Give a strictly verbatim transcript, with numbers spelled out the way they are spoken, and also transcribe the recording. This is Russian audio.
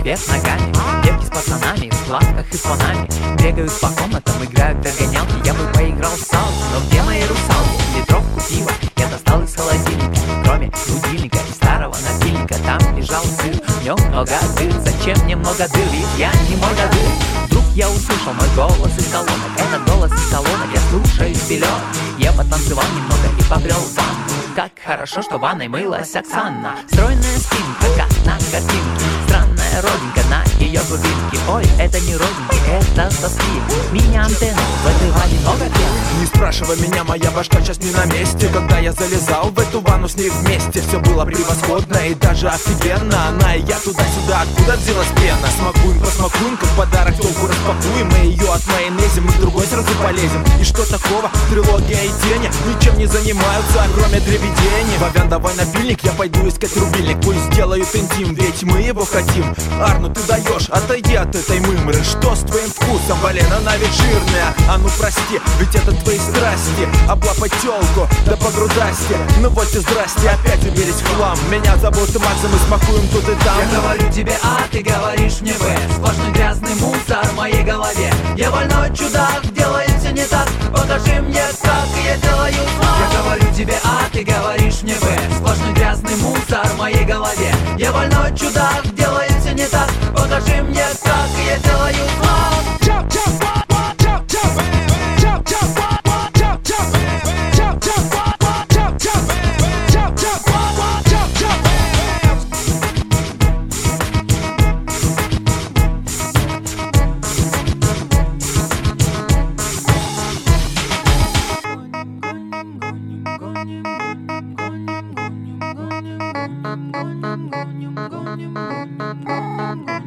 вверх ногами. Девки с пацанами в плавках и слонами бегают по комнатам, играют в догонялки. Я бы поиграл в салки, но где мои русалки? Литровку пива я достал из холодильника. Кроме будильника и старого напильника, там лежал сыр, в нем много дыр. Зачем мне много дыр, ведь я не мой дыр. Вдруг я услышал мой голос из колонок. Этот голос из колонок, я слушаю вперед. Я потанцевал немного и побрел в ванну. Как хорошо, что ванной мылась Оксана. Стройная спинка, как на картинке. Странная родинка на ее глубинке. Ой, это не родинки, это соски. Мини-антенна, в этой ванне много пены. Не спрашивай меня, моя башка сейчас не на месте. Когда я залезал в эту ванну с ней вместе, все было превосходно и даже офигенно. Она и я туда-сюда, откуда взялась пена. Смакуем, посмакуем, как подарок телку распакуем. Мы ее от майонезим, мы в другой сразу полезем. И что такого? Трилогия и тени ничем не занимаются, кроме дребедений. Вовян, давай напильник, я пойду искать рубильник. Пусть сделают интим, ведь мы его хотим. Арну, ты даешь, отойди от этой мымры. Что с твоим вкусом, блин, она ведь жирная. А ну прости, ведь это твои страсти. Облапать телку, да по грудасти. Ну вот и здрасте, опять уберись в хлам. Меня зовут Макс, и мы смакуем тут и там. Я говорю тебе А, ты говоришь мне Б. Сплошной грязный мусор в моей голове. Я больной чудак, делаю все не так. Покажи мне, как я делаю зло. Я говорю тебе А, ты говоришь мне Б. Сплошной грязный мусор в моей голове. Я больной чудак, делаю все не так. Покажи мне, как я делаю зло. Гоним, гоним, гоним, гоним, гоним, гоним.